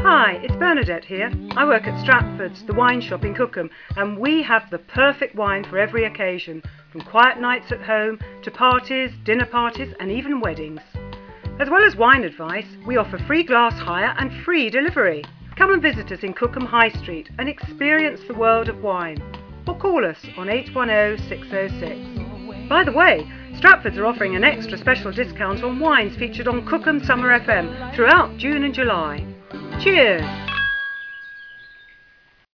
Hi, it's Bernadette here. I work at Stratford's, the wine shop in Cookham, and we have the perfect wine for every occasion, from quiet nights at home to parties, dinner parties and even weddings. As well as wine advice, we offer free glass hire and free delivery. Come and visit us in Cookham High Street and experience the world of wine. Or call us on 810 606. By the way, Stratford's are offering an extra special discount on wines featured on Cookham Summer FM throughout June and July. Cheers!